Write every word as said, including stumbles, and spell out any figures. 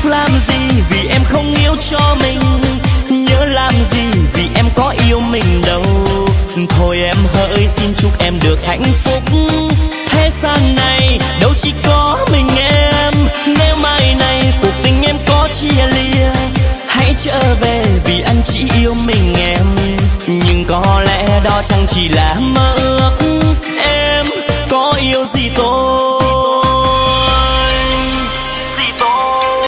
làm gì vì em không yêu cho mình, nhớ làm gì vì em có yêu mình đâu. Thôi em hỡi xin chúc em được hạnh phúc, thế gian này đâu chỉ có mình em. Nếu mai này cuộc tình em có chia lìa, hãy trở về vì anh chỉ yêu mình em. Nhưng có lẽ đó chẳng chỉ là mơ